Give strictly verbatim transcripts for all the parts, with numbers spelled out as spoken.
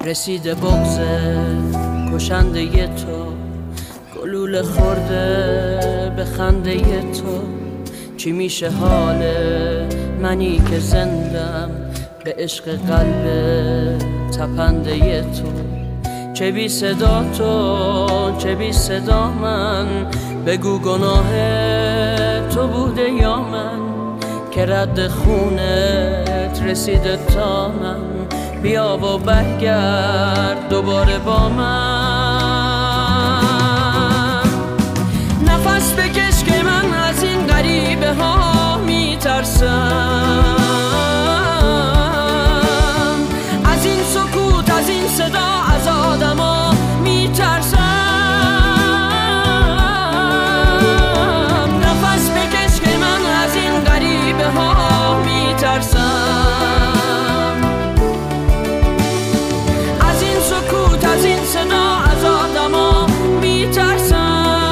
رسیده بغض کشنده تو، گلوله خورده به خنده تو. چی میشه حال منی که زندم به عشق قلب تپنده تو؟ چه بی صدا تو، چه بی صدا من، بگو گناه تو بوده یا من که رد خونت رسیده تا من. بیا و برگرد دوباره با من، نفس بکش که من از این غریبه ها میترسم، از این سکوت، از این صدا، از آدم ها میترسم. نفس بکش که من از این غریبه ها میترسم، از این سکوت، از این صدا، از آدم ها میترسم.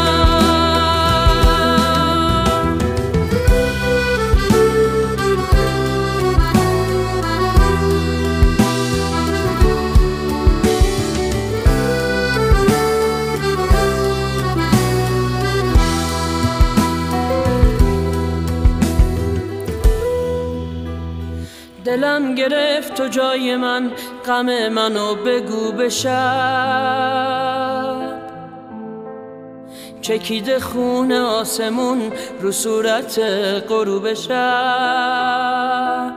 دلم گرفت تو جای من، غم منو بگو به شب. چکیده خون آسمون رو صورت غروب شب.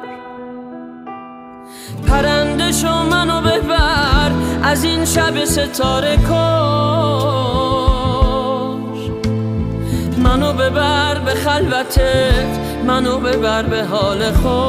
پرنده شو منو ببر از این شب ستاره کش، منو ببر به خلوتت، منو ببر به حال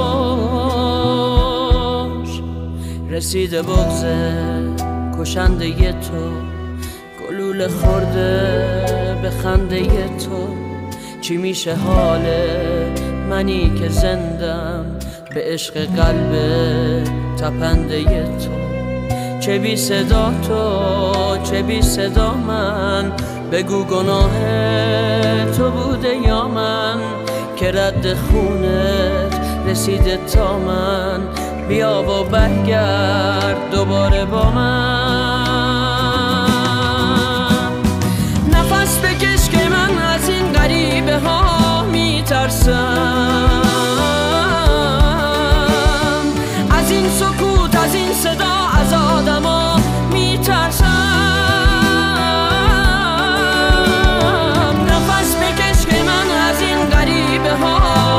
خوش. رسیده بغض کشنده تو، گلوله خورده به خنده تو. چی میشه حال منی که زندم به عشق قلب تپنده تو؟ چه بی صدا تو، چه بی صدا من، بگو گناه تو بوده یا من که رد خونت رسیده تا من. بیا و برگرد دوباره با من، نفس بکش که من از این غریبه ها میترسم، از این سکوت، از این صدا، از آدم ها میترسم. نفس بکش که من از این غریبه ها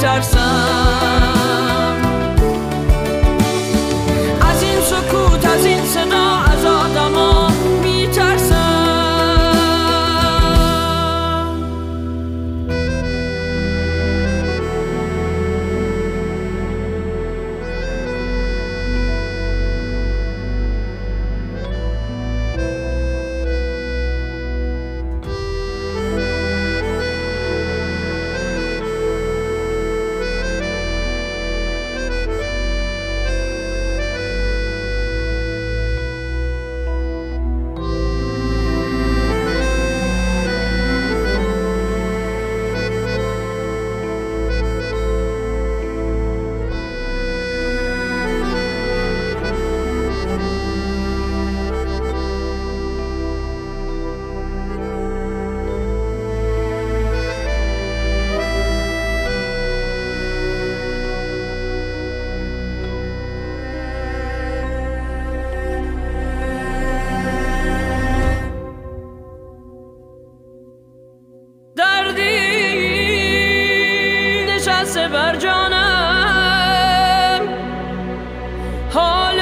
میترسم، از این سکوت، از این صدا، از آدم ها میترسم. نشسته بر جانم، حال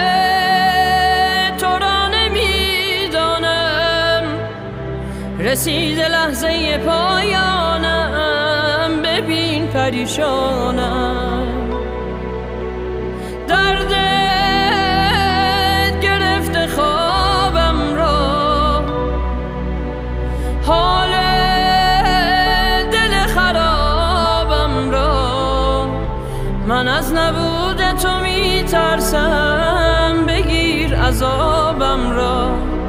تو را نمیدانم. رسیده لحظه پایانم، ببین پریشانم. دردت گرفته خوابم را، حال دل خرابم را. من از نبود تو میترسم، بگیر عذابم را.